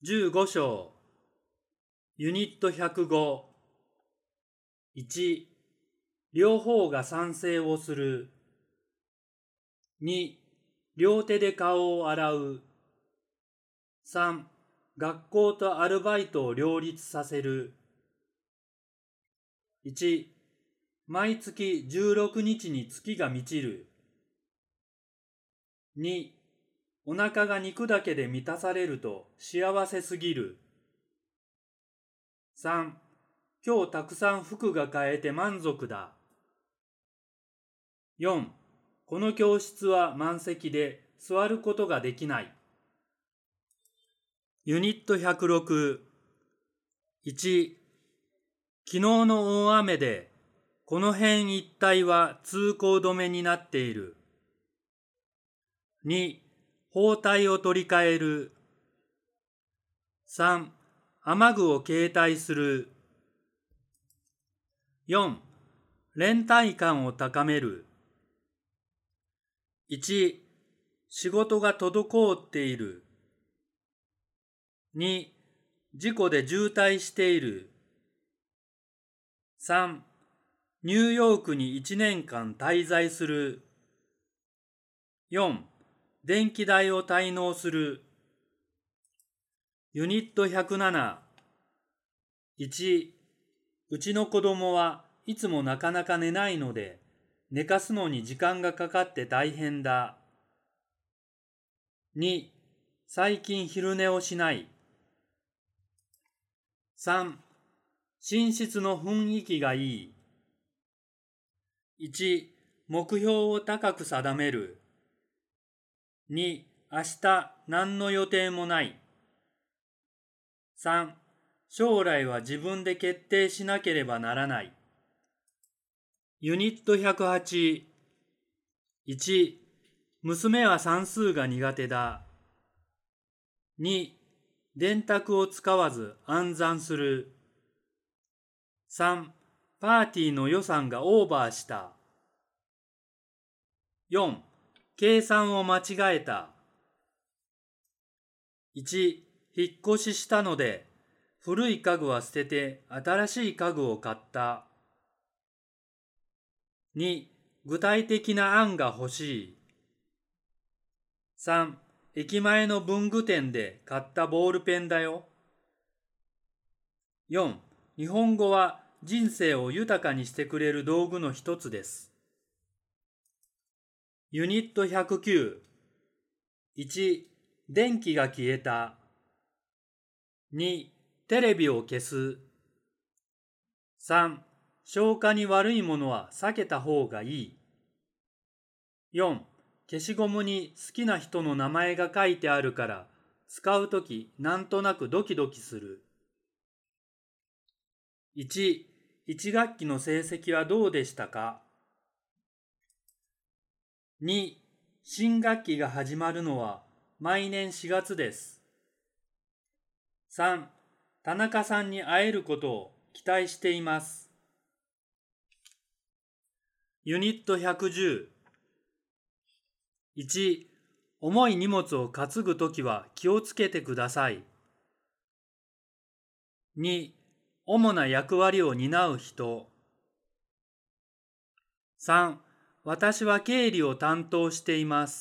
15章ユニット105 1. 両方が賛成をする。2. 両手で顔を洗う。3. 学校とアルバイトを両立させる。1. 毎月16日に月が満ちる。2. お腹が肉だけで満たされると幸せすぎる。3. 今日たくさん服が買えて満足だ。4. この教室は満席で座ることができない。ユニット106 1. 昨日の大雨でこの辺一帯は通行止めになっている。2. 包帯を取り替える。3. 雨具を携帯する。4. 連帯感を高める。1. 仕事が滞っている。2. 事故で渋滞している。3. ニューヨークに1年間滞在する。4. 電気代を滞納する。ユニット107 1. うちの子供はいつもなかなか寝ないので、寝かすのに時間がかかって大変だ。2. 最近昼寝をしない。3. 寝室の雰囲気がいい。1. 目標を高く定める。2. 明日何の予定もない。3. 将来は自分で決定しなければならない。ユニット108 1. 娘は算数が苦手だ。2. 電卓を使わず暗算する。3. パーティーの予算がオーバーした。4. 計算を間違えた。1. 引っ越ししたので古い家具は捨てて新しい家具を買った。2. 具体的な案が欲しい。3. 駅前の文具店で買ったボールペンだよ。4. 日本語は人生を豊かにしてくれる道具の一つです。ユニット109 1. 電気が消えた。2. テレビを消す。3. 消化に悪いものは避けた方がいい。4. 消しゴムに好きな人の名前が書いてあるから使うときなんとなくドキドキする。1. 1学期の成績はどうでしたか？ 2. 新学期が始まるのは毎年4月です。3. 田中さんに会えることを期待しています。ユニット110 1. 重い荷物を担ぐときは気をつけてください。2. 主な役割を担う人。3. 私は経理を担当しています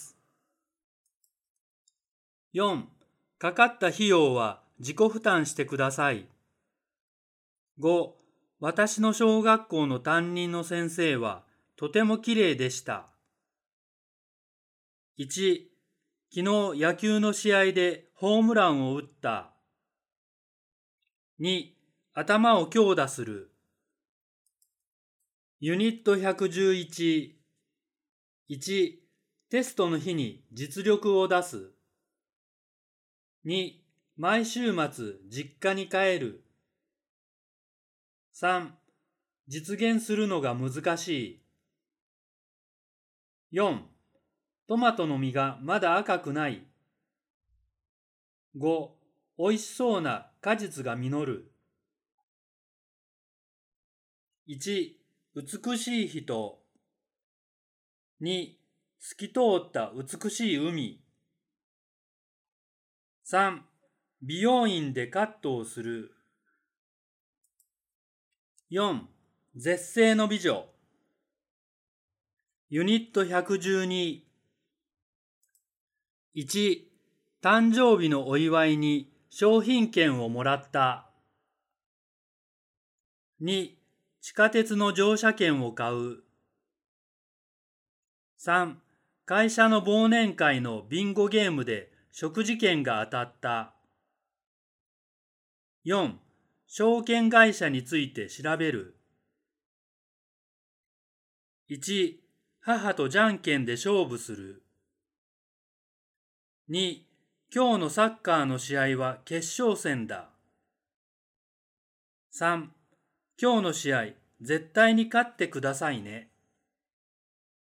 。4. かかった費用は自己負担してください。5. 私の小学校の担任の先生はとてもきれいでした。1. 昨日野球の試合でホームランを打った。2. 頭を強打する。ユニット111 1. テストの日に実力を出す。2. 毎週末実家に帰る。3. 実現するのが難しい。4. トマトの実がまだ赤くない。5. おいしそうな果実が実る。1. 美しい人。2. 透き通った美しい海。3. 美容院でカットをする。4. 絶世の美女。ユニット112。1. 誕生日のお祝いに商品券をもらった。2. 地下鉄の乗車券を買う。3. 会社の忘年会のビンゴゲームで食事券が当たった。4. 証券会社について調べる。1. 母とじゃんけんで勝負する。2. 今日のサッカーの試合は決勝戦だ。3. 今日の試合、絶対に勝ってくださいね。